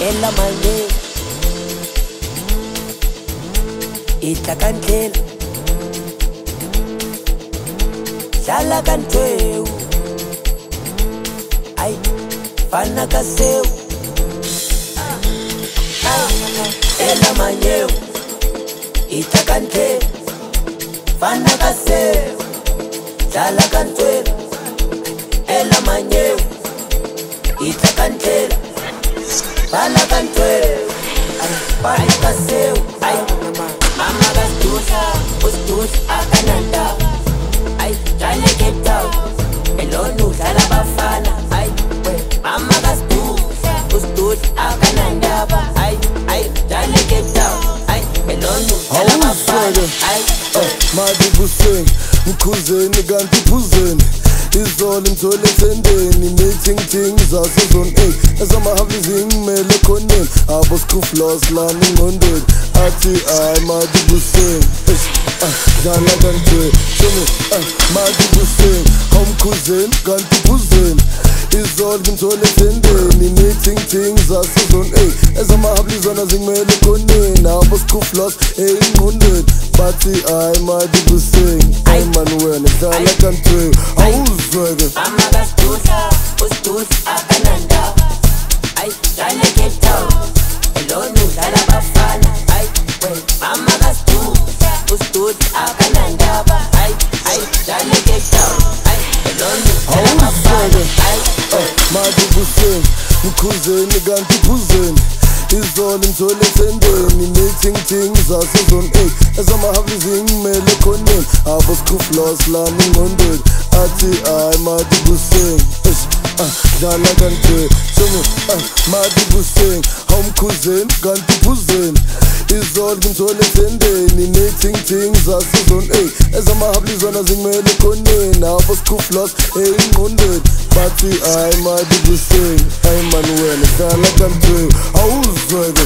ela manye itla kandlela dlala kantweu ay fana kaseu ela manye itla kandlela fana kaseu dlala kantweu ela manye itla kandlela fana kantweu fana kaseu ay mama gasdusha usdusha akananda ay jale get down elonu dlala bafana ay mama gasdusha usdusha akananda ay jale get down ay elonu dlala bafana ay madi buseng mkhuzeni kanti phuzeni izolo imthole sendeni meeting things zasezone 8 ezamahavi zingimele khoneni abo skuflos lami ngondweni athi ay madi buseng dlala kanje shomi madi buseng awumkhuzeni kanti phuzeni izolo ngimthole sendeni meeting things zasezone 8 ezamahavi zona zingimele khoneni abo skuflos engqondweni bathi ay madi buseng ay manuwena dlala kanje mama gasdusha usdusha akananda ay jale get down elonu dlala bafana ay mama gasdusha usdusha akananda ay jale get down ay elonu dlala bafana ay madi buseng mkhuzeni kanti phuzeni izolo imthole sendeni meeting things zasezone 8 ezamahavi zingimele khoneni abo skuflos lami ngondweni athi ay madi buseng dlala kanje shomi madi buseng awumkhuzeni kanti phuzeni izolo ngimthole sendeni meeting things zasezone 8 ezamahavi zona zingimele khoneni abo skuflos engqondweni bathi ay madi buseng ay manuwena dlala kanje awuzweke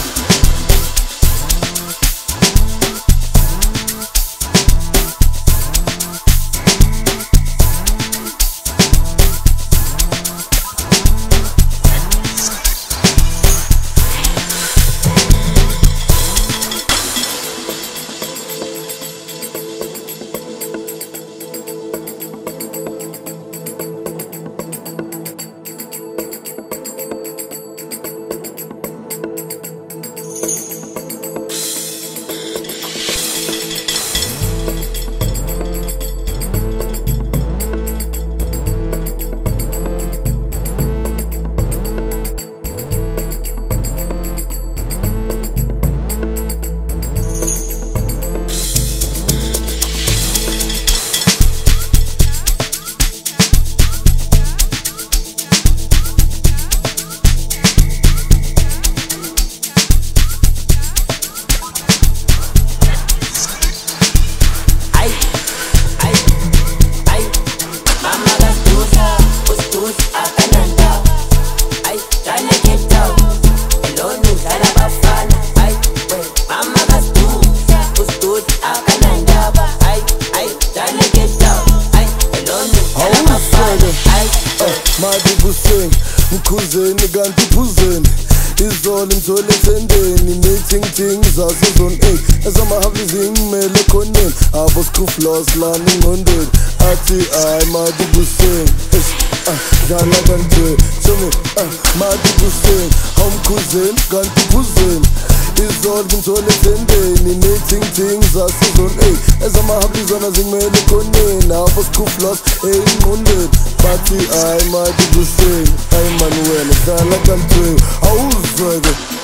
madi buseng mkhuzeni kanti phuzeni izolo imthole sendeni meeting things zasezone 8 ezamahavi zingimele khoneni abo skuflos lami ngondweni athi ay madi buseng dlala kanje shomi madi buseng awumkhuzeni kanti phuzeni izolo ngimthole sendeni meeting things zasezone 8 ezamahavi zona zingimele khoneni abo skuflos engqondweni bathi ay madi buseng ay manuwena dlala kanje awuzweke